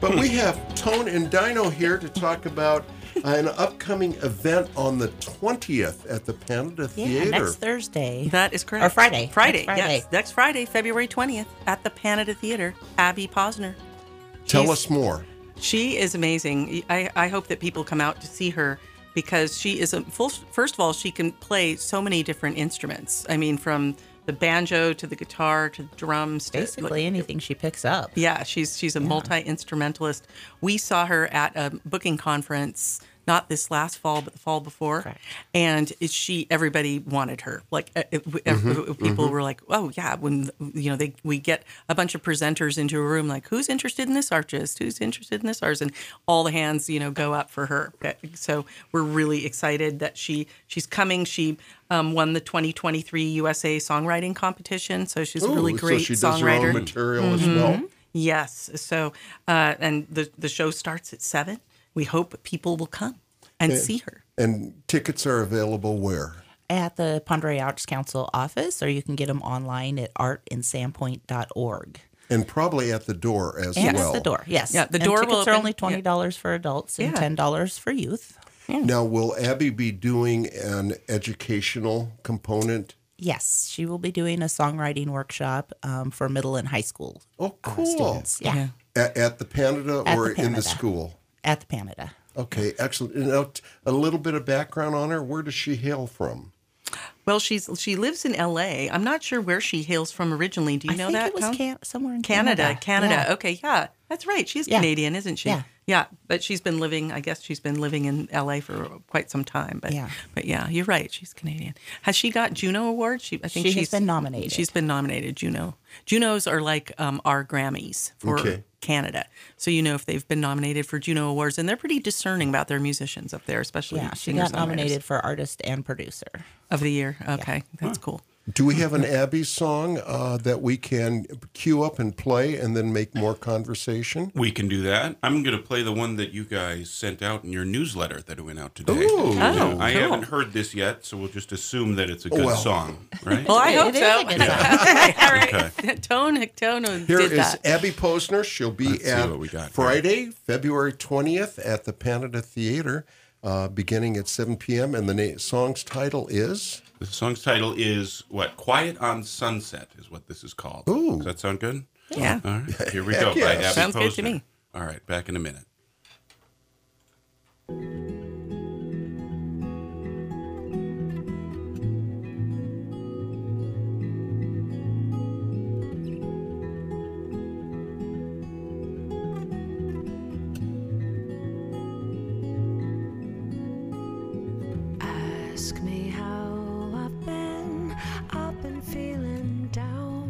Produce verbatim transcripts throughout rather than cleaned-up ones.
But we have Tone and Dino here to talk about an upcoming event on the twentieth at the Panda Yeah, Theater. next Thursday. That is correct. Or Friday. Friday, Next Friday. yes. Next Friday, February twentieth, at the Panada Theater. Abby Posner. Tell She's- us more. She is amazing. I, I hope that people come out to see her because she is a full. First of all, she can play so many different instruments. I mean, from the banjo to the guitar to the drums. To, Basically anything she picks up. Yeah, she's she's a multi-instrumentalist. We saw her at a booking conference, not this last fall, but the fall before. Correct. And it- she, everybody wanted her. Like uh, it- Mm-hmm, people were like, "Oh yeah," when you know they we get a bunch of presenters into a room, like, "Who's interested in this artist? Who's interested in this artist?" And all the hands, you know, go up for her. So we're really excited that she she's coming. She um, won the twenty twenty-three U S A Songwriting Competition, so she's a really Ooh, great so she does songwriter. her own material as well. Yes. So, uh, and the the show starts at seven. We hope people will come and see her. And tickets are available where? At the Ponderay Arts Council office, or you can get them online at art in sandpoint dot org. And probably at the door as And well. at the door, yes. Yeah, the And door will tickets are open- only twenty dollars for adults and Yeah. ten dollars for youth. Now, will Abby be doing an educational component? Yes, she will be doing a songwriting workshop um, for middle and high school Oh, uh, cool. students. Yeah, Yeah. At, at the Panda At or the in the Panada. school? at the Panada. Okay, excellent. And now, t- a little bit of background on her. Where does she hail from? Well, she's she lives in L A. I'm not sure where she hails from originally. Do you I know think that? it was Tom? can- somewhere in Canada, Canada. Canada. Yeah. Okay, yeah, that's right. She's Yeah. Canadian, isn't she? Yeah. Yeah, but she's been living. I guess she's been living in L A for quite some time. But Yeah. but yeah, you're right. She's Canadian. Has she got Juno awards? She, I think She has she's been nominated. She's been nominated. Juno. Junos are like um, our Grammys for Okay. Canada. So you know if they've been nominated for Juno awards, and they're pretty discerning about their musicians up there, especially Yeah, she singer-songwriters. got nominated for artist and producer. of the year. Okay, that's cool. Do we have an Abby song uh, that we can cue up and play and then make more conversation? We can do that. I'm going to play the one that you guys sent out in your newsletter that went out today. Ooh. Yeah, Oh, I cool. haven't heard this yet, so we'll just assume that it's a good Well. song, right? Well, I It- hope it is so. a good song. All right. Tone, Tone Here did is that. Abby Posner. She'll be Let's see at what we got here. Friday, February twentieth at the Panada Theater, uh, beginning at seven p.m. And the na- song's title is? The song's title is, what, Quiet on Sunset is what this is called. Ooh. Does that sound good? Yeah. All right, here we Heck go by yes. Abby Sounds good to Posner. me. All right, back in a minute. Ask me how I've been. I've been feeling down.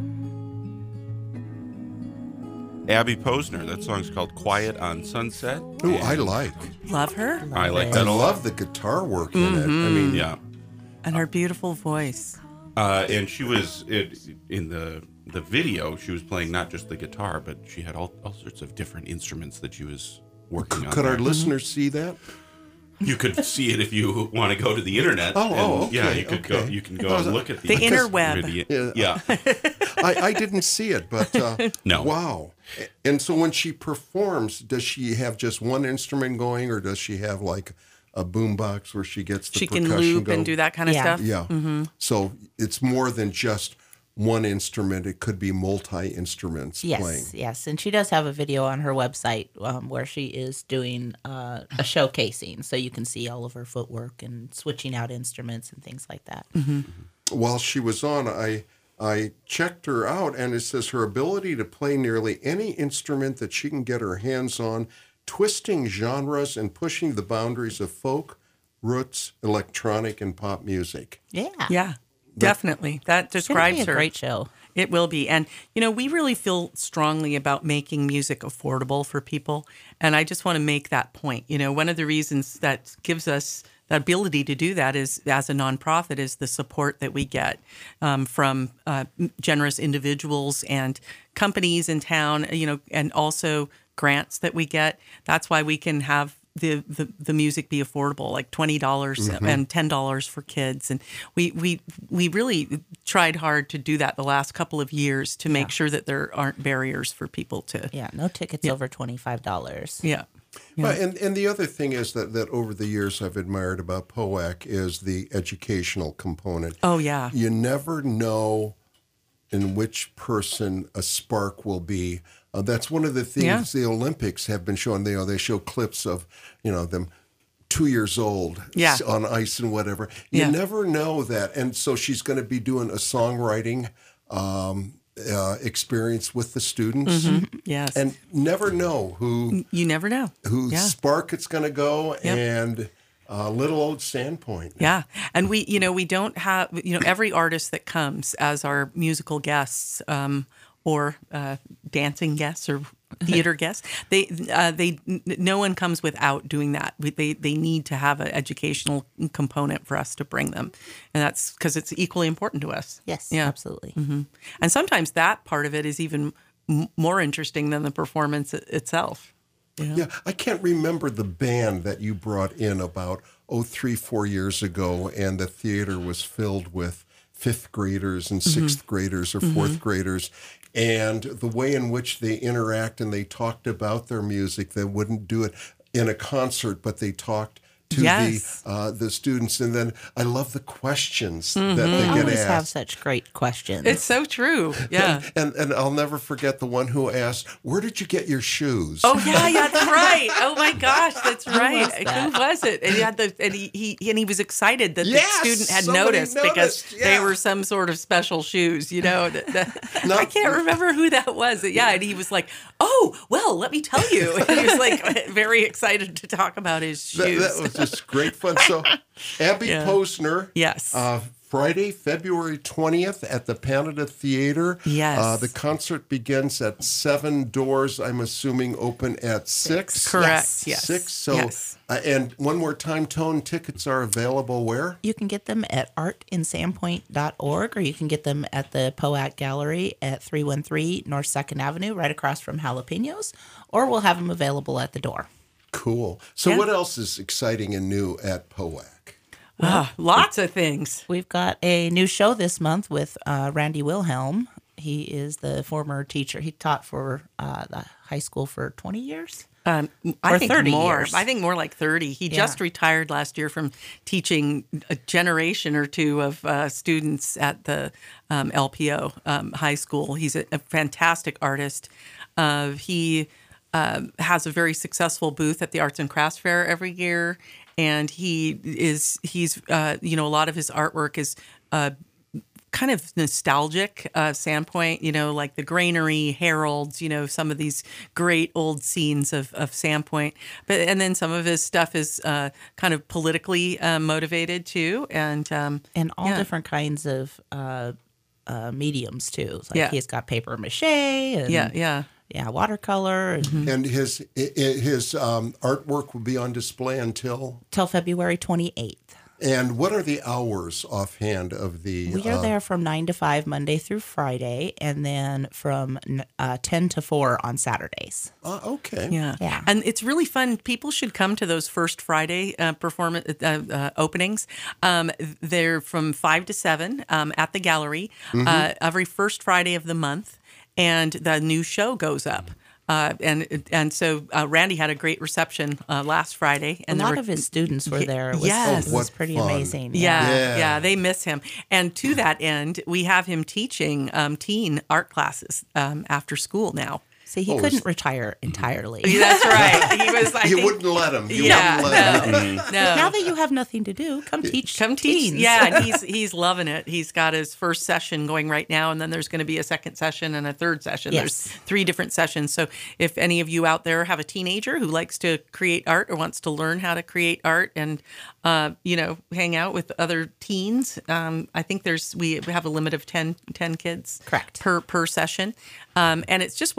Abby Posner. That song's called Quiet on Sunset. Ooh, I like. Love her I like I that a lot. love the guitar work in it. I mean, Yeah. and her beautiful voice. Uh, and she was it, in the the video. She was playing not just the guitar, but she had all, all sorts of different instruments that she was working on. could our there. listeners see that? You could see it if you want to go to the internet. Oh, oh, and, Yeah, okay, you could go. okay. You can go and look at the, The interweb. video. Yeah. Yeah. I, I didn't see it, but uh, No. wow. And so when she performs, does she have just one instrument going, or does she have like a boombox where she gets the She can percussion loop going? and do that kind of Yeah. stuff. Yeah. Mm-hmm. So it's more than just one instrument. It could be multi instruments Yes, playing. yes, and she does have a video on her website um, where she is doing uh, a showcasing, so you can see all of her footwork and switching out instruments and things like that. While she was on, I I checked her out, and it says her ability to play nearly any instrument that she can get her hands on, twisting genres and pushing the boundaries of folk, roots, electronic, and pop music. Yeah, Yeah, definitely. That it's gonna be describes a her. great show. It will be. And, you know, we really feel strongly about making music affordable for people. And I just want to make that point. You know, one of the reasons that gives us the ability to do that is, as a nonprofit, is the support that we get um, from uh, generous individuals and companies in town, you know, and also grants that we get. That's why we can have the, the, the music be affordable, like twenty dollars Mm-hmm. and ten dollars for kids. And we, we, we really tried hard to do that the last couple of years to make sure that there aren't barriers for people to, Yeah, no tickets over twenty-five dollars. yeah. Well, and, and the other thing is that, that over the years I've admired about P O A C is the educational component. Oh, yeah. You never know in which person a spark will be. Uh, that's one of the things Yeah. the Olympics have been showing. They, you know, they show clips of, you know, them two years old Yeah. s- on ice and whatever. You Yeah. never know that. And so she's going to be doing a songwriting um, uh, experience with the students. Yes. And never know who you never know. whose Yeah. spark it's going to go, Yep. and uh, little old Sandpoint. Yeah. And we, you know, we don't have, you know, every artist that comes as our musical guests um, or uh, dancing guests or theater guests, they, uh, they, n- no one comes without doing that. We, they, they need to have an educational component for us to bring them. And that's because it's equally important to us. Yes, Yeah. absolutely. And sometimes that part of it is even m- more interesting than the performance i- itself. Yeah, I can't remember the band that you brought in about, oh, three, four years ago, and the theater was filled with fifth graders and Mm-hmm. sixth graders or 4th graders. And the way in which they interact and they talked about their music, they wouldn't do it in a concert, but they talked to Yes. the uh, the students. And then I love the questions that they They get always asked. have such great questions. It's so true. Yeah. And and I'll never forget the one who asked, "Where did you get your shoes?" Oh yeah, yeah, that's right. Oh my gosh, that's right. was that? Who was it? And he had the and he, he and he was excited that Yes, the student had somebody noticed, because noticed, they yeah. were some sort of special shoes. You know, that, that- No. I can't remember who that was. Yeah, and he was like, "Oh, well, let me tell you." And he was like very excited to talk about his That, shoes. that was just great fun. So, Abby Yeah. Posner. Yes. Uh, Friday, February twentieth at the Canada Theater. Yes. Uh, the concert begins at seven. Doors, I'm assuming, open at six. Correct. Yes. Six. So, Yes. uh, and one more time, Tone, tickets are available where? You can get them at art in sandpoint dot org, or you can get them at the P O A C Gallery at three one three North second Avenue, right across from Jalapenos, or we'll have them available at the door. Cool. So, Yeah. what else is exciting and new at P O A C? Ah, lots of things. We've got a new show this month with uh, Randy Wilhelm. He is the former teacher. He taught for uh, the high school for twenty years. Um, I Or think thirty more. years. I think more like thirty. He just Yeah. retired last year from teaching a generation or two of uh, students at the um, L P O um, high school. He's a, a fantastic artist. Uh, he um, has a very successful booth at the Arts and Crafts Fair every year, and he is he's uh, you know a lot of his artwork is. Uh, kind of nostalgic uh, Sandpoint, you know, like the granary, heralds, you know, some of these great old scenes of, of Sandpoint. But and then some of his stuff is uh, kind of politically uh, motivated too, and um, And all yeah. different kinds of uh, uh, mediums, too. Like Yeah. he's got paper mache and yeah, yeah. yeah, watercolor and And his i- i- his um, artwork will be on display until. till February twenty-eighth. And what are the hours offhand of the? We are uh, there from nine to five Monday through Friday, and then from uh, ten to four on Saturdays. uh, okay. Yeah. Yeah. And it's really fun. People should come to those first Friday uh, performance uh, uh, openings. Um, they're from five to seven um, at the gallery uh, every first Friday of the month, and the new show goes up. Uh, and and so uh, Randy had a great reception uh, last Friday, and a there lot were- of his students were Ye- there. It was, yes. it Oh, was what pretty fun. amazing. Yeah, Yeah. yeah, they miss him. And to that end, we have him teaching um, teen art classes um, after school now. See, he Oh, couldn't is- retire entirely. That's right. He was like, You wouldn't let him. You Yeah, wouldn't let him. no, no. Now that you have nothing to do, come teach. Come teach. teens. Yeah, and he's he's loving it. He's got his first session going right now, and then there's going to be a second session and a third session. Yes. There's three different sessions. So if any of you out there have a teenager who likes to create art or wants to learn how to create art and uh, you know hang out with other teens, um, I think there's we have a limit of ten, ten kids Correct. per per session. Um, and it's just wonderful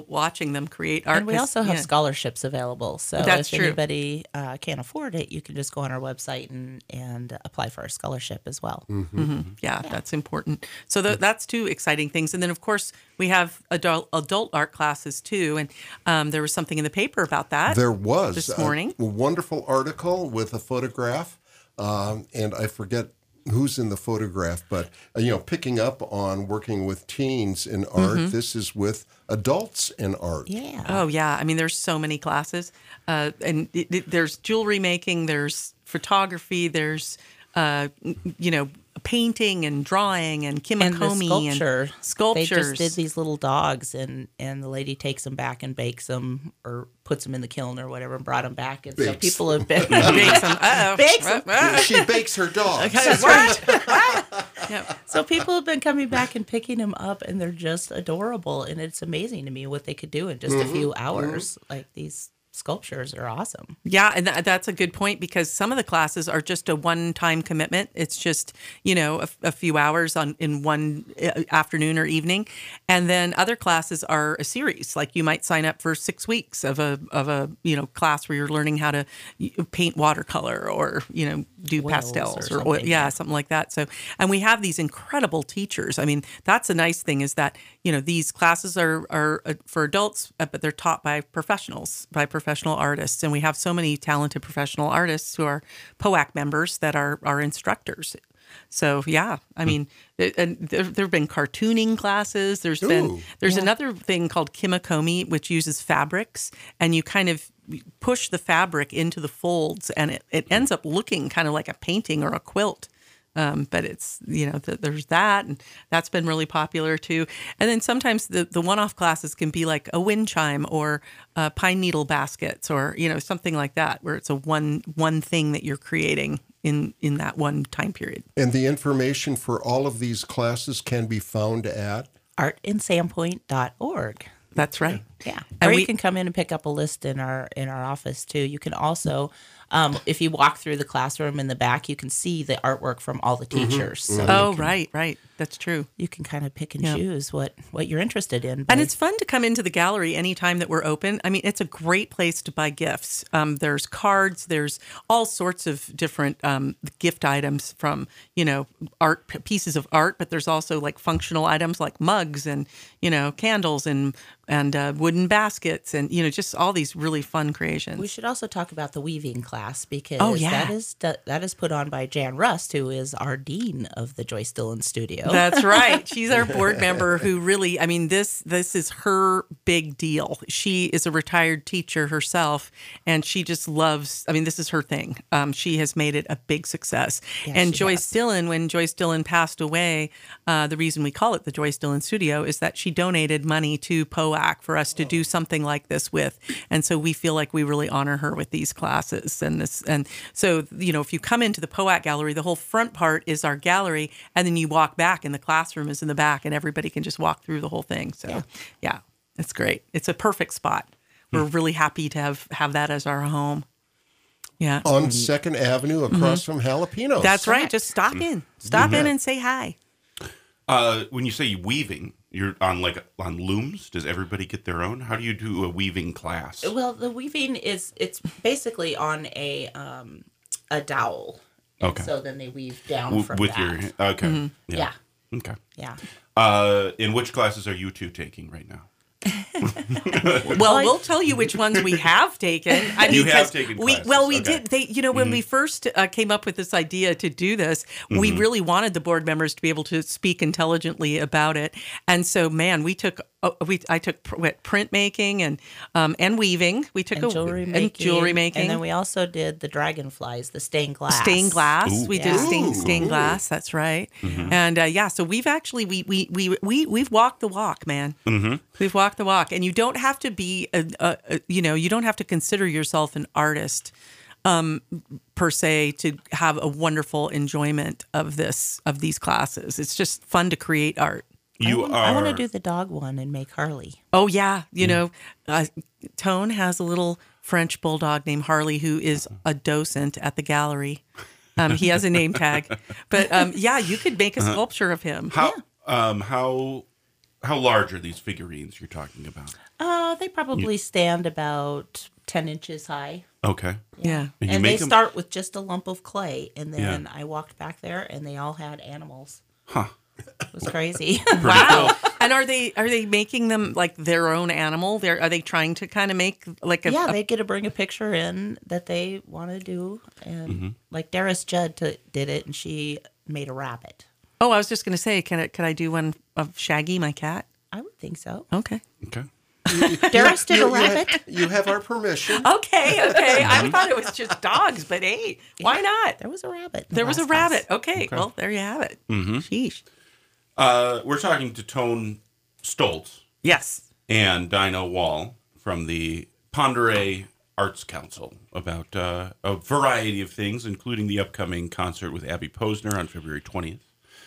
incredible watching them create art. And we 'cause, also have yeah. scholarships available. So That's if true. anybody uh, can't afford it, you can just go on our website and, and apply for a scholarship as well. Yeah, that's important. So th- that's two exciting things. And then, of course, we have adult adult art classes too. And um, there was something in the paper about that. There was this a morning. wonderful article with a photograph, um, and I forget who's in the photograph, but uh, you know, picking up on working with teens in art. Mm-hmm. This is with adults in art. Yeah. Oh yeah, I mean, there's so many classes, uh, and it, it, there's jewelry making, there's photography, there's uh, you know, painting and drawing and And the kimakomi sculpture. and sculptures. They just did these little dogs, and, and the lady takes them back and bakes them or puts them in the kiln or whatever and brought them back. And so Bakes. people have been. Bakes them. Uh-oh. Bakes 'em. She bakes her dogs. That's right. Yeah. So people have been coming back and picking them up, and they're just adorable. And it's amazing to me what they could do in just a few hours. Like these sculptures are awesome. Yeah, and th- that's a good point because some of the classes are just a one-time commitment. It's just, you know, a, a few hours on in one uh, afternoon or evening, and then other classes are a series. Like you might sign up for six weeks of a of a you know class where you're learning how to y- paint watercolor or you know do Oils pastels or or, oil, something, yeah, yeah. something like that. So, and we have these incredible teachers. I mean, that's a nice thing is that you know these classes are are uh, for adults, uh, but they're taught by professionals, by professional artists, and we have so many talented professional artists who are P O A C members that are are instructors. So yeah, I mean, it- and there there have been cartooning classes. There's been Ooh. there's another thing called kimakomi, which uses fabrics, and you kind of push the fabric into the folds, and it, it ends up looking kind of like a painting or a quilt. Um, but it's, you know, th- there's that, and that's been really popular too. And then sometimes the, the one-off classes can be like a wind chime or uh, pine needle baskets or, you know, something like that, where it's a one one thing that you're creating in, in that one time period. And the information for all of these classes can be found at art in sandpoint dot org. That's right. Yeah. And Or we- you can come in and pick up a list in our in our office too. You can also, um, if you walk through the classroom in the back, you can see the artwork from all the teachers. So Oh, you can, right, right. That's true. you can kind of pick and Yeah. choose what, what you're interested in. And But it's fun to come into the gallery anytime that we're open. I mean, it's a great place to buy gifts. Um, there's cards, there's all sorts of different um, gift items from, you know, art pieces of art, but there's also like functional items like mugs and, you know, candles and and uh, wooden baskets and, you know, just all these really fun creations. we should also talk about the weaving class because Oh, yeah. that is that is put on by Jan Rust, who is our dean of the Joyce Dillon Studio. That's right. She's our board member who really, I mean, this this is her big deal. She is a retired teacher herself, and she just loves, I mean, this is her thing. Um, she has made it a big success. Yeah, and she Joyce has. Dillon, when Joyce Dillon passed away, uh, the reason we call it the Joyce Dillon Studio is that she donated money to P O A C for us to do something like this with. And so we feel like we really honor her with these classes. And this, and so, you know, if you come into the P O A C gallery, the whole front part is our gallery, and then you walk back and the classroom is in the back and everybody can just walk through the whole thing. So yeah, it's great. It's a perfect spot. We're really happy to have, have that as our home. Yeah. on Second Avenue across from Jalapenos. That's right. Just stop in, stop in and say hi. Uh, when you say weaving, you're on like on looms. Does everybody get their own? How do you do a weaving class? Well, the weaving is it's basically on a um, a dowel. And Okay. So then they weave down W- from with that. your okay. Yeah. Okay. Yeah. Uh, in which classes are you two taking right now? Well, we'll tell you which ones we have taken. I mean, You have 'cause taken we classes, well, we okay. did. They, you know, when we first uh, came up with this idea to do this, we really wanted the board members to be able to speak intelligently about it. And so, man, we took oh, we I took pr- what, printmaking and um, and weaving. We took And a jewelry and making. jewelry making. And then we also did the dragonflies, the stained glass. Stained glass. Ooh. We Yeah. did stained, stained glass. That's right. And uh, yeah, so we've actually we we we we we've walked the walk, man. Mm-hmm. We've walked the walk, and you don't have to be a, a, a you know you don't have to consider yourself an artist um, per se to have a wonderful enjoyment of this of these classes. It's just fun to create art. You I want, are. I want to do the dog one and make Harley. Oh yeah, you know, uh, Tone has a little French bulldog named Harley who is a docent at the gallery. Um, he has a name tag, but um, yeah, you could make a sculpture of him. How um how how large are these figurines you're talking about? Uh, they probably stand about ten inches high. Okay. Yeah. And you And they make 'em- start with just a lump of clay. And then Yeah. I walked back there and they all had animals. Huh. It was crazy. Wow. And are they are they making them like their own animal? They're are they trying to kind of make like a yeah, a- they get to bring a picture in that they want to do. And Mm-hmm. like Darius Judd t- did it and she made a rabbit. Oh, I was just going to say, can I, could I do one of Shaggy, my cat? I would think so. Okay. Okay. Darius did You, a you rabbit. have, you have our permission. Okay, okay. I thought it was just dogs, but hey, why not? There was a rabbit. in the There was a last rabbit. house. Okay, well, there you have it. Mm-hmm. Sheesh. Uh, we're talking to Tone Stoltz Yes. and Dinah Wall from the Ponderay Arts Council about uh, a variety of things, including the upcoming concert with Abby Posner on February twentieth.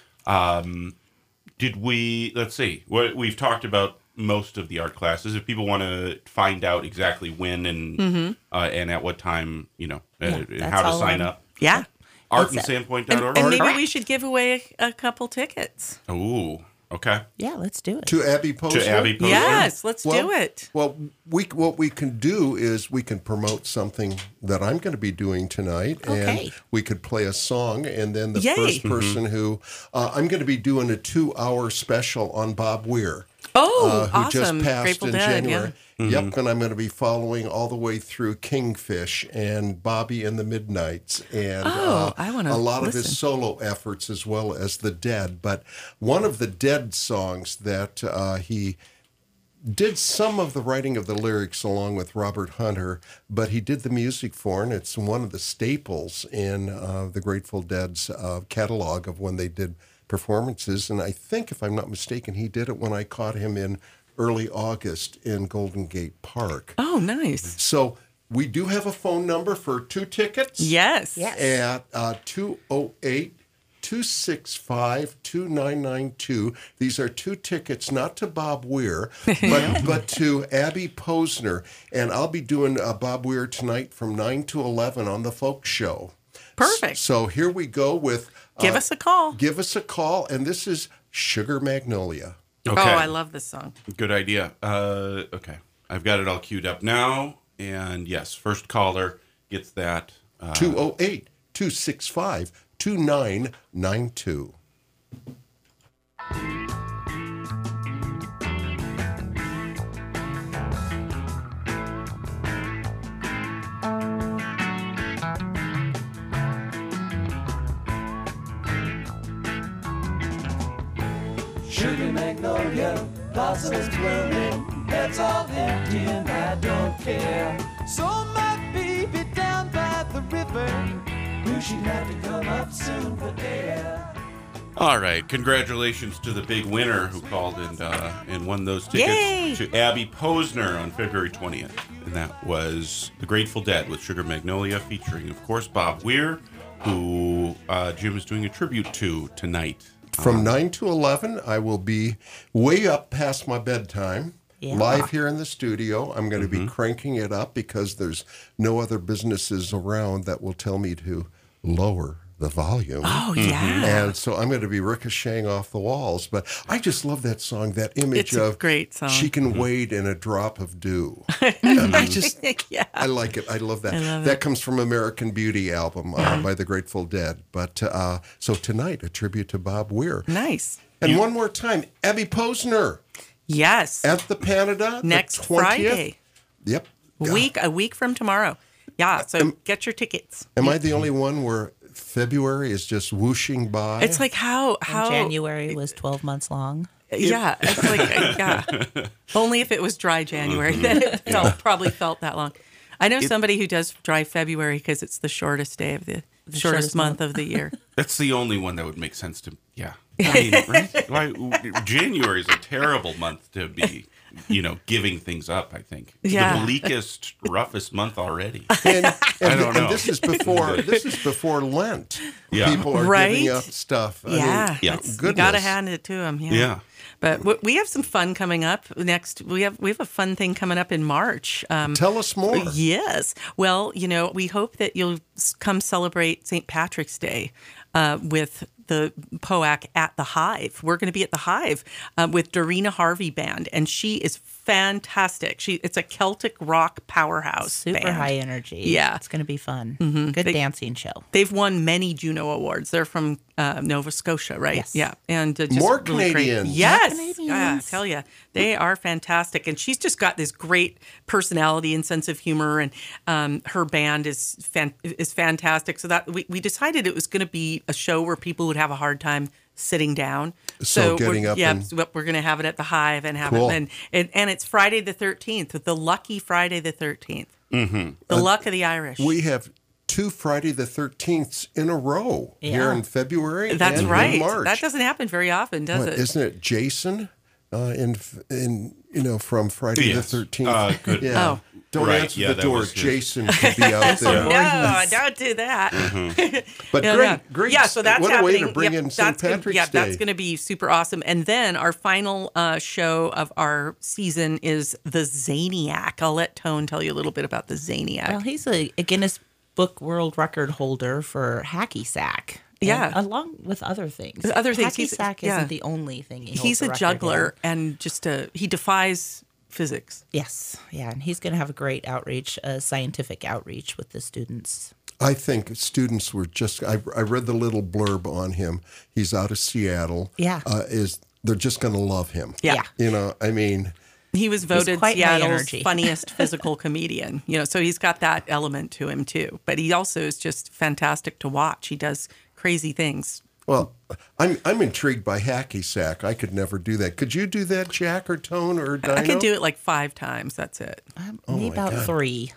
Um, did we, let's see, what we've talked about most of the art classes. If people want to find out exactly when and uh, and at what time, you know, uh, Yeah, and that's how to all sign on- up, Yeah. art and It's a- sandpoint And, dot org. and maybe Correct. we should give away a, a couple tickets. Ooh, okay. Yeah, let's do it. To Abby Posner. To Abby Posner. Yes, let's Well- do it. Well, we what we can do is we can promote something that I'm going to be doing tonight, Okay. and we could play a song, and then the Yay. first person who uh, I'm going to be doing a two-hour special on Bob Weir. Oh, uh, who awesome. just passed Grateful in Dead, January. yeah. Yep, and I'm going to be following all the way through Kingfish and Bobby and the Midnights and Oh, uh, I wanna a lot of listen. his solo efforts as well as the Dead. But one of the Dead songs that uh, he did some of the writing of the lyrics along with Robert Hunter, but he did the music for, and it's one of the staples in uh, the Grateful Dead's uh, catalog of when they did performances. And I think, if I'm not mistaken, he did it when I caught him in early August in Golden Gate Park. Oh, nice. So we do have a phone number for two tickets Yes. Yes. at uh, two oh eight, two six five, two nine nine two. These are two tickets, not to Bob Weir, but, but to Abby Posner. And I'll be doing uh, Bob Weir tonight from nine to eleven on the Folk Show. Perfect. So here we go with... Give uh, us a call. Give us a call, and this is Sugar Magnolia. Okay. Oh, I love this song. Good idea. Uh, okay. I've got it all queued up now. And yes, first caller gets that. Uh, two oh eight, two six five, two nine nine two. Sugar magnolia, blossoms blooming, that's all empty and I don't care. So my baby down by the river, knew she'd have to come up soon for air. All right. Congratulations to the big winner who called and uh, and won those tickets Yay! to Abby Posner on February twentieth. And that was The Grateful Dead with Sugar Magnolia, featuring, of course, Bob Weir, who uh, Jim is doing a tribute to tonight. From nine to eleven, I will be way up past my bedtime, Yeah. live here in the studio. I'm going to be cranking it up because there's no other businesses around that will tell me to lower the volume. Oh, yeah. And so I'm going to be ricocheting off the walls. But I just love that song, that image It's a of great song. she can wade in a drop of dew. And I just, yeah. I like it. I love that. I love that it. comes from American Beauty album uh, by the Grateful Dead. But uh, so tonight, a tribute to Bob Weir. Nice. And one more time, Abby Posner Yes. at the Panada the Next twentieth. Friday. Yep. A week, a week from tomorrow. Yeah. So get your tickets. Am I the only one where February is just whooshing by? It's like how And how January was twelve months long. Yeah, it's like uh, yeah. Only if it was dry January, then it felt, probably felt that long. I know somebody who does dry February because it's the shortest day of the, the shortest, shortest month month. of the year. That's the only one that would make sense to, yeah. I mean, right? Why, January is a terrible month to be, you know, giving things up, I think. It's Yeah. the bleakest, roughest month already. and, and, I don't and know. this is before this is before Lent. Yeah. People are Right? giving up stuff. I mean, Yeah, yeah. it's- you goodness. got to hand it to them. Yeah. Yeah. But w- we have some fun coming up next. We have we have a fun thing coming up in March. Um, Tell us more. Yes. Well, you know, we hope that you'll s- come celebrate Saint Patrick's Day uh, with the P O A C at the Hive. We're going to be at the Hive uh, with Dorina Harvey Band, and she is fantastic. She It's a Celtic rock powerhouse Super band. high energy. Yeah. It's going to be fun. Mm-hmm. Good They- dancing show. They've won many Juno Awards. They're from uh, Nova Scotia, right? Yes. Yeah. And uh, just More really great. Canadians. Yes. More Canadians. Yeah, I tell you, they are fantastic. And she's just got this great personality and sense of humor. And um, her band is fan- is fantastic. So that we, we decided it was going to be a show where people would have a hard time sitting down. So getting we're, up yeah, and- so we're going to have it at the Hive and have Cool. it. And, and, and it's Friday the thirteenth, the lucky Friday the thirteenth. Mm-hmm. The luck of the Irish. We have two Friday the thirteenths in a row here Yeah. in February. That's and right. In March. That doesn't happen very often, does What, it? isn't it Jason uh, in in you know from Friday Yes. the thirteenth? Uh, good. Yeah. Oh. Don't Right, answer yeah, the that door. was his. Jason could be out there. No, don't do that. But Yeah, great, yeah. great. Yeah, so that's what a happening. way to bring Yep, in Saint that's gonna- Patrick's yeah, Day. that's going to be super awesome. And then our final uh, show of our season is the Zaniac. I'll let Tone tell you a little bit about the Zaniac. Well, he's a, a Guinness Book World Record holder for hacky sack. and Yeah. along with other things. Other things. Hacky He's- sack yeah. isn't the only thing. He holds He's the a record juggler in. and just a he defies physics. Yes, yeah, and he's going to have a great outreach, uh, scientific outreach with the students. I think students were just. I, I read the little blurb on him. He's out of Seattle. Yeah. uh, is they're just going to love him. Yeah. You know, I mean, He was voted quite high Seattle's energy. funniest physical comedian. You know, so he's got that element to him too. But he also is just fantastic to watch. He does crazy things. well, I'm I'm intrigued by hacky sack. I could never do that. Could you do that, Jack or Tone or Dino? I can do it like five times. That's it. Um, Oh me about three.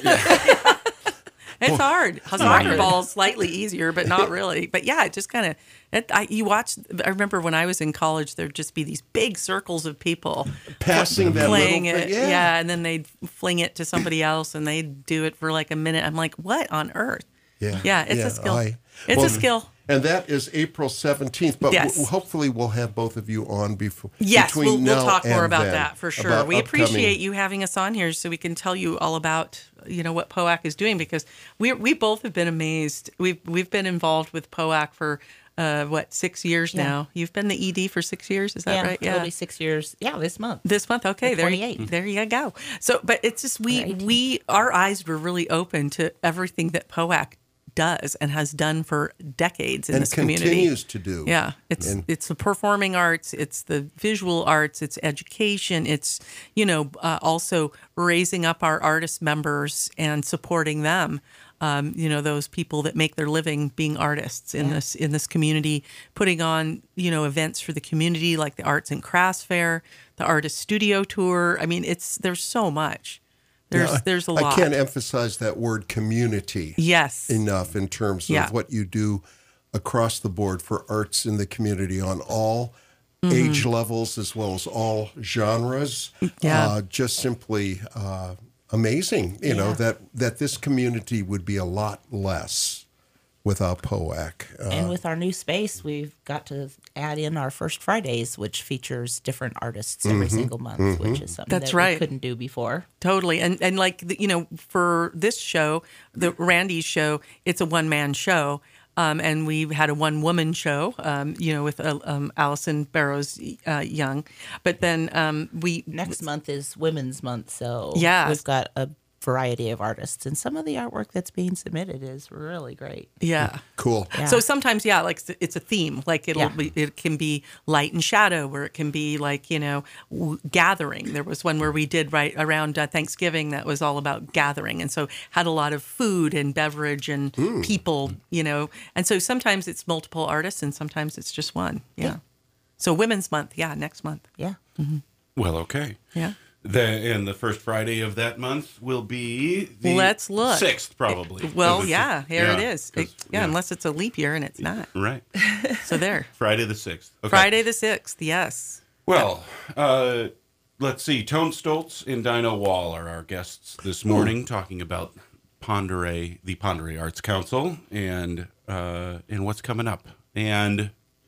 It's hard. Soccer ball's slightly easier, but not really. But yeah, it just kind of, you watch, I remember when I was in college, there'd just be these big circles of people Passing that playing little it. thing. Yeah. Yeah. and then they'd fling it to somebody else and they'd do it for like a minute. I'm like, what on earth? Yeah, Yeah, it's a skill. I- It's well, a skill. And that is April seventeenth. But Yes. w- hopefully we'll have both of you on before. Yes, between we'll, we'll now talk more and about then, that for sure. about We upcoming- appreciate you having us on here so we can tell you all about, you know, what P O A C is doing, because we we both have been amazed. We've we've been involved with P O A C for uh, what six years Yeah. now. You've been the E D for six years, is that yeah, right? it'll be six years. Yeah, this month. This month, okay, The there, you, twenty-eighth. there you go. So, but it's just we Right. we our eyes were really open to everything that P O A C does and has done for decades in and this community. continues to do. Yeah, it's And- it's the performing arts, it's the visual arts, it's education, it's you know uh, also raising up our artist members and supporting them. Um, you know, those people that make their living being artists in this in this community, putting on you know events for the community like the Arts and Crafts Fair, the Artist Studio Tour. I mean, it's there's so much. There's Yeah, I- there's a lot. I can't emphasize that word community Yes. enough in terms of Yeah. what you do across the board for arts in the community on all Mm-hmm. age levels as well as all genres. Yeah. Uh, just simply uh, amazing, you know, Yeah. that, that this community would be a lot less without P O A C. Uh, And with our new space, we've got to add in our First Fridays, which features different artists every Mm-hmm. single month, which is something That's that right. we couldn't do before. Totally. And and like, the, you know, for this show, the Randy's show, it's a one-man show. Um, and we had a one-woman show, um, you know, with uh, um, Allison Barrows uh, Young. But then um, we... Next month is Women's Month, so Yes. we've got a variety of artists, and some of the artwork that's being submitted is really great. Yeah. cool. Yeah. So sometimes, yeah, like it's- it's a theme. Like it'll Yeah. be, it can be light and shadow, or it can be like you know, w- gathering. There was one where we did right around uh, Thanksgiving that was all about gathering, and so had a lot of food and beverage and people, you know. And so sometimes it's multiple artists, and sometimes it's just one. Yeah. Yeah. So Women's Month, yeah, next month. Yeah. Well, okay. Yeah. The, and the first Friday of that month will be the Let's look. sixth, probably. Well, Of the yeah, sixth. here it Yeah, is. 'cause- It- yeah, unless it's a leap year, and it's not. Right. So there. Friday the sixth. Okay. Friday the sixth. Yes. Well, uh, let's see. Tone Stoltz and Dino Wall are our guests this morning, talking about Ponderay, the Ponderay Arts Council, and uh, and what's coming up. And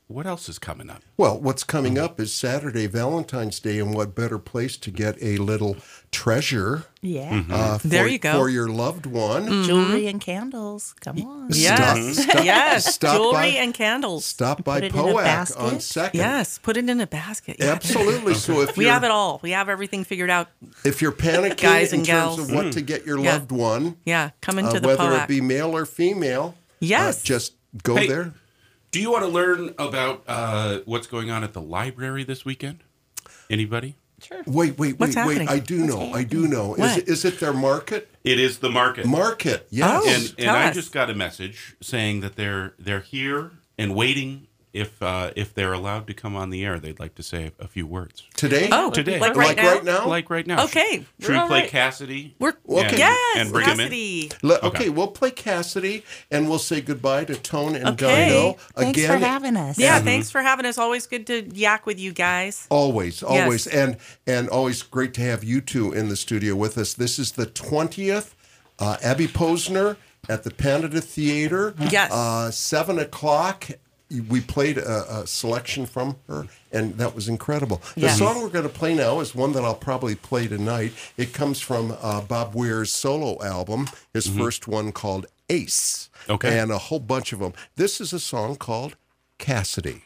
what else is coming up? Well, what's coming up is Saturday, Valentine's Day, and what better place to get a little treasure Yeah. uh, for, There you go. for your loved one. Jewelry and candles. Come on. Yes. Stop- stop- yes. stop Jewelry by- and candles. Stop by Put it in a P O A C basket. on second. Yes. Put it in a basket. Yeah. Absolutely. So if We you're, have it all. We have everything figured out. if you're panicking Guys in and terms gals. of what to get your Yeah. loved one, Yeah. Come uh, into the whether P O A C. it be male or female, Yes. uh, just go Hey, there. Do you want to learn about uh, what's going on at the library this weekend? Anybody? Wait, wait, What's wait, wait. happening? I do know. I do know. Is What? it, is it their market? It is the market. Market, yes. Oh. and and Tell I us. just got a message saying that they're they're here and waiting. If uh, if they're allowed to come on the air, they'd like to say a few words. Today? Oh, Today. Like Like right now? right now? Like right now. Okay, Should we're we all play right. Cassidy? We're Okay. And- yes. and bring him in? Cassidy. Le- okay. Okay. we'll play Cassidy, and we'll say goodbye to Tone and Okay. Dino Thanks again. for having us. Yeah. Mm-hmm. Thanks for having us. Always good to yak with you guys. Always, always, Yes. and and always great to have you two in the studio with us. This is the twentieth. Uh, Abby Posner at the Canada Theater. Yes. Uh, seven o'clock. We played a, a selection from her, and that was incredible. The Yes. song we're going to play now is one that I'll probably play tonight. It comes from uh, Bob Weir's solo album, his first one called Ace. Okay. And a whole bunch of them. This is a song called Cassidy.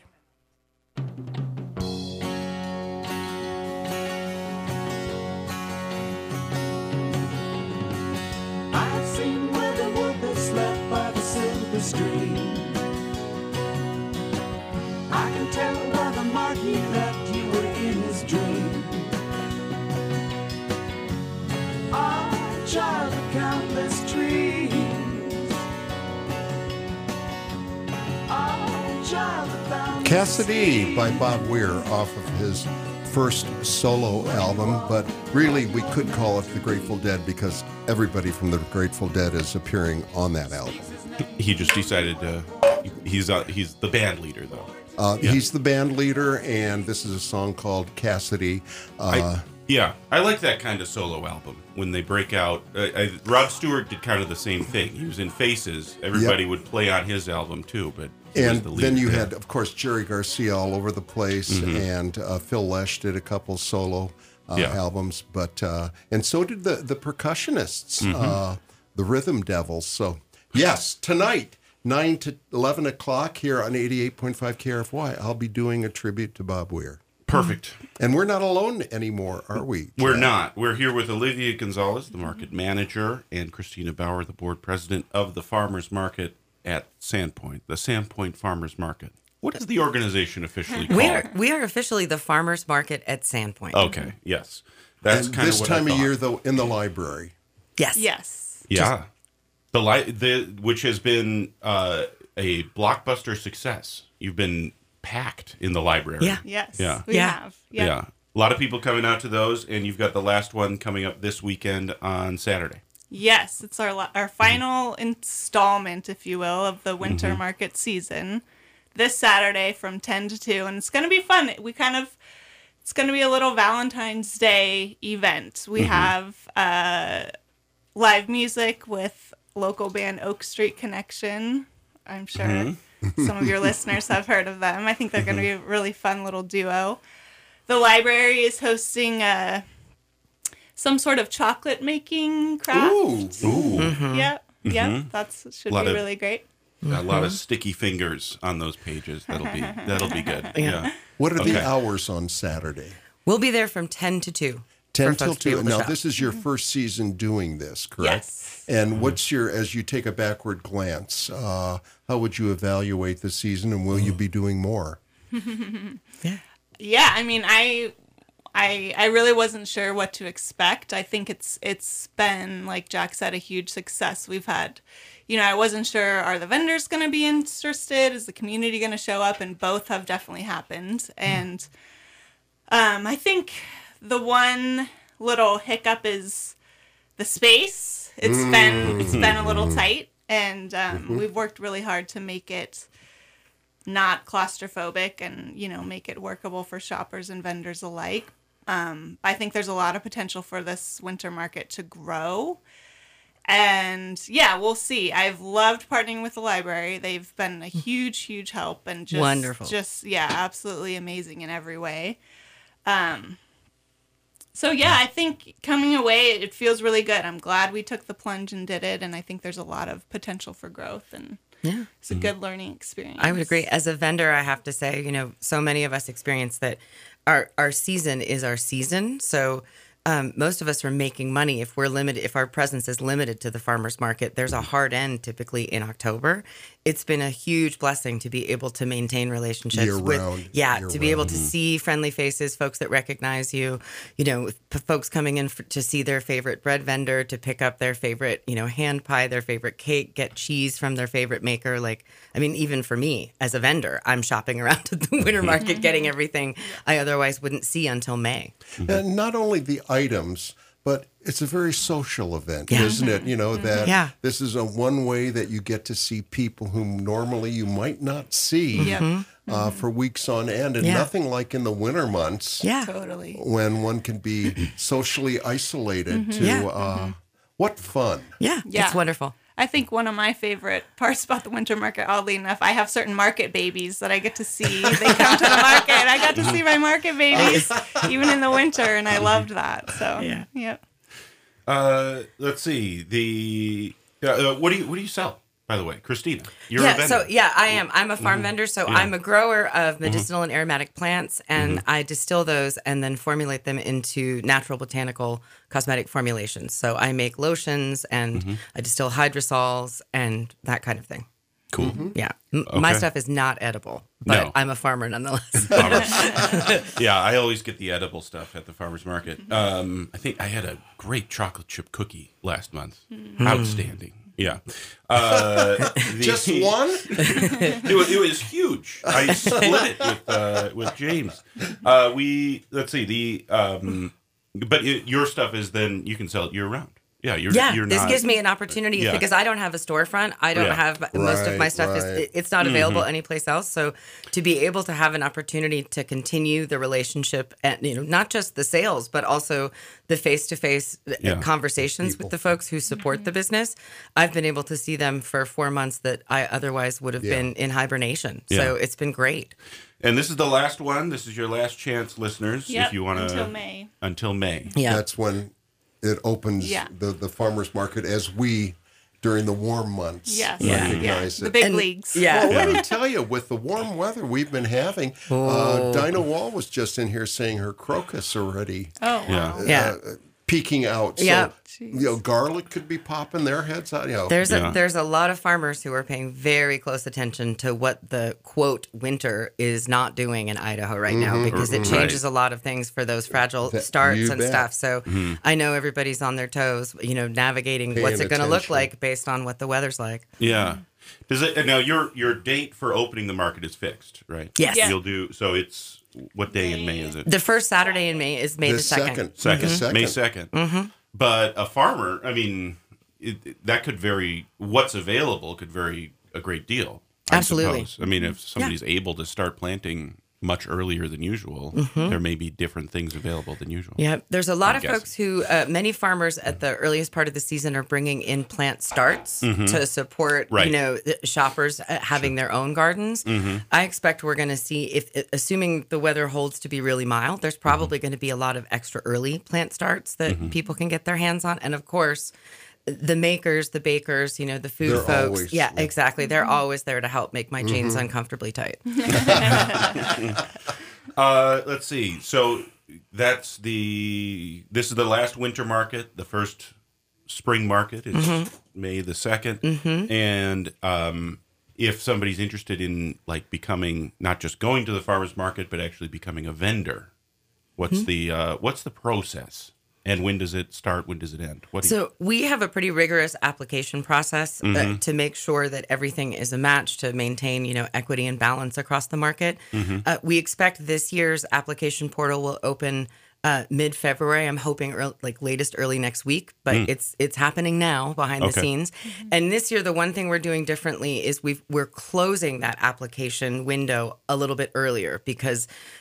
I've seen where the wolf is slept by the silver stream. I can tell by the mark he left you were in his dream. Ah, child of countless trees. Ah, child of boundless Cassidy seas. by Bob Weir off of his first solo album, but really we could call it The Grateful Dead because everybody from The Grateful Dead is appearing on that album. He just decided to. He's uh, he's the band leader though. Uh, Yeah. He's the band leader, and this is a song called Cassidy. Uh, I, yeah, I like that kind of solo album when they break out. Uh, I, Rod Stewart did kind of the same thing. He was in Faces. Everybody would play on his album too, but he was and the lead then you there. had, of course, Jerry Garcia all over the place, and uh, Phil Lesh did a couple solo uh, Yeah. albums, but uh, and so did the the percussionists, uh, the Rhythm Devils. So yes, tonight. nine to eleven o'clock here on eighty-eight point five K R F Y, I'll be doing a tribute to Bob Weir. perfect. And we're not alone anymore, are we? We're Chad? not. We're here with Olivia Gonzalez, the market manager, and Christina Bauer, the board president of the Farmers Market at Sandpoint, the Sandpoint Farmers Market. What is the organization officially called? We are we are officially the farmers market at Sandpoint. Okay, yes. That's And kind this of what time I of thought. year, though, in the library. Yes. Yes. Yeah. The li- the which has been uh, a blockbuster success. You've been packed in the library. Yeah. Yes. Yeah. We Yeah. have. Yeah. Yeah. A lot of people coming out to those, and you've got the last one coming up this weekend on Saturday. Yes, it's our la- our final installment, if you will, of the winter Mm-hmm. market season. This Saturday from ten to two, and it's going to be fun. We kind of it's going to be a little Valentine's Day event. We Mm-hmm. have uh, live music with local band Oak Street Connection. I'm sure Mm-hmm. some of your listeners have heard of them. I think they're going to be a really fun little duo. The library is hosting a some sort of chocolate making craft. Ooh. Ooh. Yep, yep. That's should Mm-hmm. Lot be of- really great. A lot of sticky fingers on those pages. That'll be that'll be good. Yeah. What are Okay. the hours on Saturday? We'll be there from ten to two. ten for till folks to be two. able to Now, shop. this is your first season doing this, correct? Yes. And what's your, as you take a backward glance, uh, how would you evaluate the season, and will you be doing more? Yeah, I mean, I, I, I really wasn't sure what to expect. I think it's it's been, like Jack said, a huge success. We've had, you know, I wasn't sure, are the vendors going to be interested? Is the community going to show up? And both have definitely happened. And um, I think the one little hiccup is the space. It's been it's been a little tight, and um, we've worked really hard to make it not claustrophobic and, you know, make it workable for shoppers and vendors alike. Um, I think there's a lot of potential for this winter market to grow. And yeah, we'll see. I've loved partnering with the library. They've been a huge, huge help and just Wonderful. Just yeah, absolutely amazing in every way. Um, so yeah, I think coming away, it feels really good. I'm glad we took the plunge and did it, and I think there's a lot of potential for growth, and Yeah. it's a good learning experience. I would agree. As a vendor, I have to say, you know, so many of us experience that our our season is our season. So um, most of us are making money if we're limited, if our presence is limited to the farmers market. There's a hard end typically in October. It's been a huge blessing to be able to maintain relationships Year with, round. yeah, Year to be able round. to see friendly faces, folks that recognize you, you know, p- folks coming in for, to see their favorite bread vendor, to pick up their favorite, you know, hand pie, their favorite cake, get cheese from their favorite maker. Like, I mean, even for me as a vendor, I'm shopping around at the winter market, getting everything I otherwise wouldn't see until May. And not only the items, but it's a very social event, Yeah. isn't it? You know, that Yeah. this is a one way that you get to see people whom normally you might not see Yep. uh, for weeks on end. And Yeah. nothing like in the winter months Yeah. Totally. when one can be socially isolated to, Yeah. uh, what fun. Yeah. Yeah. It's wonderful. I think one of my favorite parts about the winter market, oddly enough, I have certain market babies that I get to see. They come to the market. I got to see my market babies even in the winter, and I loved that. So, Yeah. yep. Uh, let's see. The uh, uh, what do you what do you sell? By the way, Christina, you're a yeah, vendor. so yeah, I am. I'm a farm vendor, so I'm a grower of medicinal and aromatic plants, and I distill those and then formulate them into natural botanical cosmetic formulations. So I make lotions and I distill hydrosols and that kind of thing. Cool. Yeah, M- my Okay. stuff is not edible, but No. I'm a farmer nonetheless. Yeah, I always get the edible stuff at the farmer's market. Um, I think I had a great chocolate chip cookie last month. Outstanding. Yeah. Uh, the- Just one? It was, it was huge. I split it with uh, with James. Uh, we let's see the um, but it, your stuff is then you can sell it year round. Yeah, you're Yeah, you're this not, gives me an opportunity Yeah. because I don't have a storefront. I don't Yeah. have most of my Right, stuff is right. it- it's not available anyplace else. So to be able to have an opportunity to continue the relationship and you know not just the sales but also the face to face Yeah. conversations People. with the folks who support the business, I've been able to see them for four months that I otherwise would have Yeah. been in hibernation. Yeah. So it's been great. And this is the last one. This is your last chance, listeners. Yep, if you want to until May. Until May. Yeah. That's when it opens Yeah. the, the farmer's market as we, during the warm months, Yes. Yeah. recognize The it. big And- leagues. yeah. Well, let me tell you, with the warm weather we've been having, uh, Dinah Wall was just in here saying her crocus already Oh, Yeah. wow. Yeah. uh, peeking out. So, Yeah. you know, garlic could be popping their heads out. You know, There's Yeah. a there's a lot of farmers who are paying very close attention to what the quote winter is not doing in Idaho right now because it changes a lot of things for those fragile That- starts you and bet. stuff. So I know everybody's on their toes, you know, navigating Paying what's it going to look attention. like based on what the weather's like. Yeah. Does it now your your date for opening the market is fixed, right? Yes. Yeah. You'll do so it's what day in May is it? The first Saturday in May is May the the second. second, Second, the second. May second. Mm-hmm. But a farmer, I mean, it, it- that could vary. What's available could vary a great deal. I Absolutely. suppose. I mean, if somebody's able to start planting much earlier than usual, there may be different things available than usual. Yeah, there's a lot I'm of guessing. folks who, uh, many farmers at the earliest part of the season are bringing in plant starts to support, Right. you know, the shoppers uh, having their own gardens. I expect we're going to see, if assuming the weather holds to be really mild, there's probably going to be a lot of extra early plant starts that people can get their hands on. And of course, the makers, the bakers, you know, the food They're folks. always- yeah, yeah. exactly. They're always there to help make my jeans uncomfortably tight. Uh, let's see. So that's the. This is the last winter market. The first spring market is Mm-hmm. May the second, and um, if somebody's interested in like becoming not just going to the farmers market, but actually becoming a vendor, what's Mm-hmm. the uh, what's the process? And when does it start? When does it end? What do you, So we have a pretty rigorous application process uh, to make sure that everything is a match to maintain, you know, equity and balance across the market. Uh, we expect this year's application portal will open uh, mid-February. I'm hoping early, like latest early next week, but it's it's happening now behind the Okay. scenes. And this year, the one thing we're doing differently is we've we're closing that application window a little bit earlier because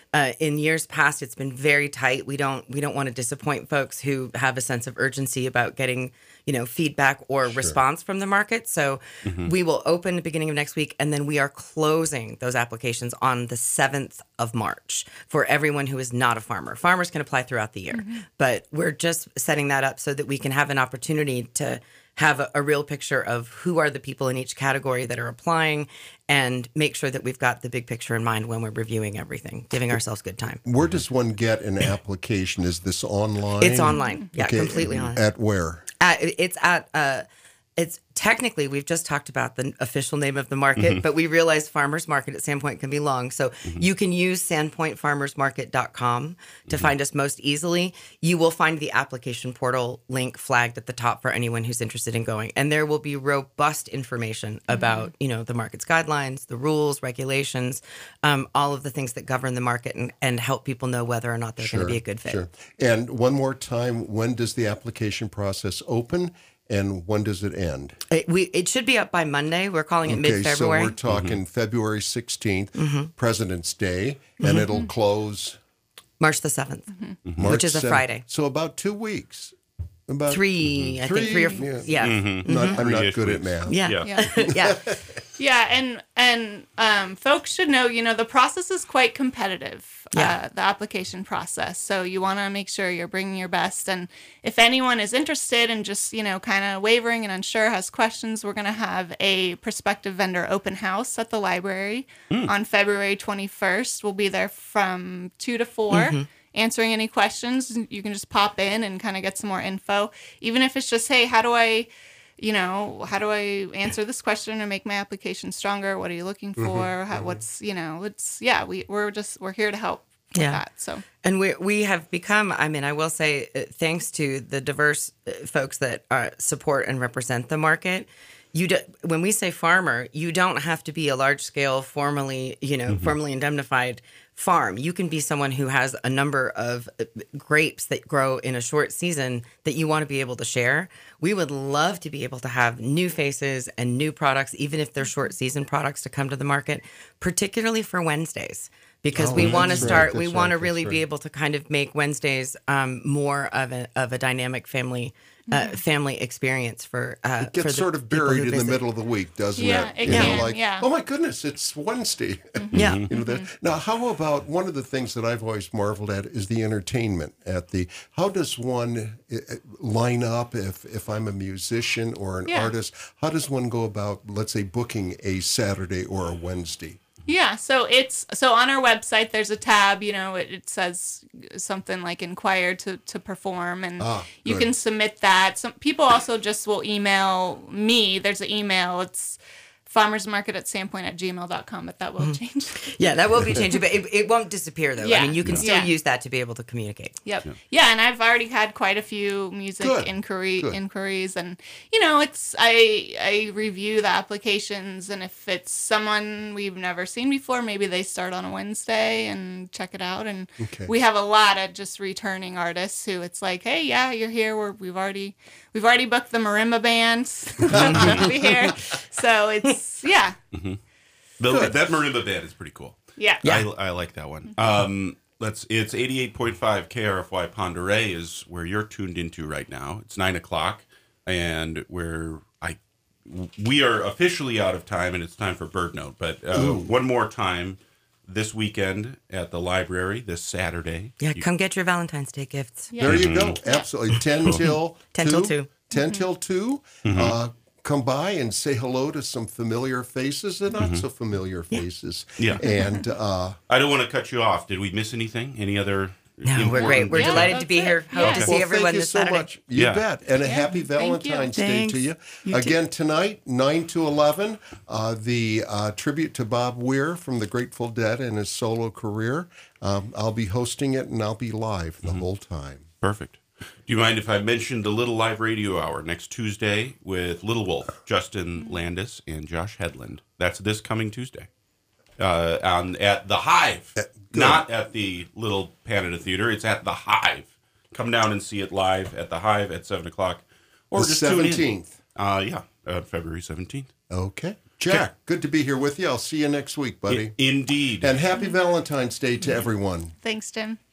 Uh, in years past, it's been very tight. We don't we don't want to disappoint folks who have a sense of urgency about getting, you know, feedback or response from the market. So we will open the beginning of next week, and then we are closing those applications on the seventh of March for everyone who is not a farmer. Farmers can apply throughout the year, but we're just setting that up so that we can have an opportunity to have a, a real picture of who are the people in each category that are applying and make sure that we've got the big picture in mind when we're reviewing everything, giving ourselves good time. Where does one get an application? Is this online? It's online. Yeah, Okay. completely online. At where? At, it's at, uh, it's technically, we've just talked about the official name of the market, but we realize Farmers Market at Sandpoint can be long. So you can use sandpoint farmers market dot com to find us most easily. You will find the application portal link flagged at the top for anyone who's interested in going. And there will be robust information about, you know, the market's guidelines, the rules, regulations, um, all of the things that govern the market and, and help people know whether or not they're going to be a good fit. Sure. And one more time, when does the application process open? And when does it end? It, we, it should be up by Monday. We're calling it Okay, mid-February. so we're talking February sixteenth, President's Day, and it'll close March the seventh, March which is a seventh. Friday. So about two weeks. About Three, I think three or four. Yeah. Yeah. Not, I'm not Three-ish good at weeks. math. Yeah. Yeah. Yeah. yeah. Yeah, and and um, folks should know, you know, the process is quite competitive, Yeah. uh, the application process. So you want to make sure you're bringing your best. And if anyone is interested and just, you know, kind of wavering and unsure, has questions, we're going to have a prospective vendor open house at the library on February twenty-first. We'll be there from two to four. Answering any questions. You can just pop in and kind of get some more info. Even if it's just, hey, how do I, you know, how do I answer this question and make my application stronger? What are you looking for? How, what's, you know, it's, yeah, we, we're just, we're here to help with Yeah. that. So, And we we have become, I mean, I will say, uh, thanks to the diverse uh, folks that uh, support and represent the market, you do, when we say farmer, you don't have to be a large scale, formally, you know, formally indemnified farm. You can be someone who has a number of uh, grapes that grow in a short season that you want to be able to share. We would love to be able to have new faces and new products, even if they're short season products, to come to the market, particularly for Wednesdays. Because Oh, we want to that's right, start, we that's want to right, really that's be right. able to kind of make Wednesdays um, more of a of a dynamic family uh, family experience for uh, It gets for the sort of people who buried in the visit. middle of the week, doesn't Yeah, it? it You know, can, like, yeah. oh my goodness, it's Wednesday. Yeah. You know that. Now, how about one of the things that I've always marveled at is the entertainment at the. How does one uh, line up if if I'm a musician or an Yeah. artist? How does one go about, let's say, booking a Saturday or a Wednesday? yeah, so it's, so on our website, there's a tab, you know, it, it says something like inquire to, to perform, and Ah, you good. can submit that. Some people also just will email me. There's an email. It's farmersmarket at sandpoint at gmail dot com, but that will change. Yeah, that will be changing, but it, it won't disappear though. I Yeah. mean, you can still Yeah. use that to be able to communicate. Yep. Yeah. and I've already had quite a few music Good. inquiry Good. inquiries, and you know, it's I I review the applications, and if it's someone we've never seen before, maybe they start on a Wednesday and check it out. And Okay. we have a lot of just returning artists who it's like, hey, yeah, you're here. We're, we've already we've already booked the marimba band to be here, so it's yeah The, that marimba band is pretty cool. yeah I, I like that one. Um, let's. It's eighty-eight point five K R F Y Pend Oreille is where you're tuned into right now. It's nine o'clock, and we're I we are officially out of time, and it's time for Bird Note. But uh, one more time, this weekend at the library, this Saturday. Yeah, You- come get your Valentine's Day gifts. Yeah. There you go. Absolutely. ten till ten till two. ten till two. Uh, come by and say hello to some familiar faces and not so familiar faces. Yeah. And uh, I don't want to cut you off. Did we miss anything? Any other? No, we're great. important- We're Yeah, delighted to be that's here. it. Hope Yeah. to see well, everyone thank you this so Saturday. much. You Yeah. bet. And a happy thank you. Valentine's Day Thanks. to you. You too. Again, tonight, nine to eleven, uh, the uh, tribute to Bob Weir from the Grateful Dead and his solo career. Um, I'll be hosting it, and I'll be live the whole time. Perfect. Do you mind if I mentioned the Little Live Radio Hour next Tuesday with Little Wolf, Justin Landis, and Josh Hedlund? That's this coming Tuesday. Uh, on at the Hive, good. not at the Little Canada Theater. It's at the Hive. Come down and see it live at the Hive at seven o'clock, or The just tune in. seventeenth. Uh, yeah, uh, February seventeenth. Okay. Jack, good to be here with you. I'll see you next week, buddy. Indeed. And happy Valentine's Day to everyone. Thanks, Jim.